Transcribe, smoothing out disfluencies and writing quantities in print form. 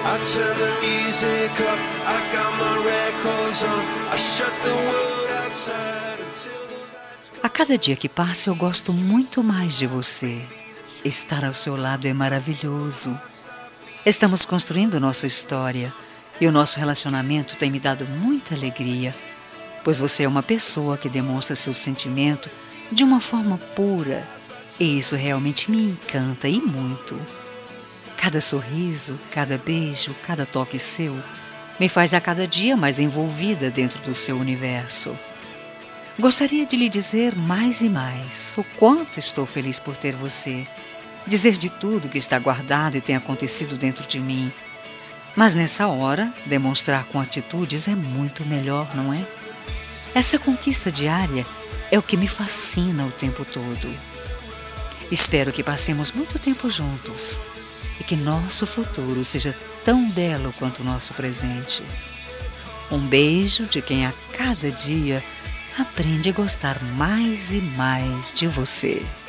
I turn the music up, I got my records on, I shut the world outside until the lights go. A cada dia que passa eu gosto muito mais de você. Estar ao seu lado é maravilhoso. Estamos construindo nossa história e o nosso relacionamento tem me dado muita alegria, pois você é uma pessoa que demonstra seu sentimento de uma forma pura e isso realmente me encanta e muito. Cada sorriso, cada beijo, cada toque seu me faz a cada dia mais envolvida dentro do seu universo. Gostaria de lhe dizer mais e mais o quanto estou feliz por ter você, dizer de tudo que está guardado e tem acontecido dentro de mim. Mas nessa hora, demonstrar com atitudes é muito melhor, não é? Essa conquista diária é o que me fascina o tempo todo. Espero que passemos muito tempo juntos e que nosso futuro seja tão belo quanto o nosso presente. Um beijo de quem a cada dia aprende a gostar mais e mais de você.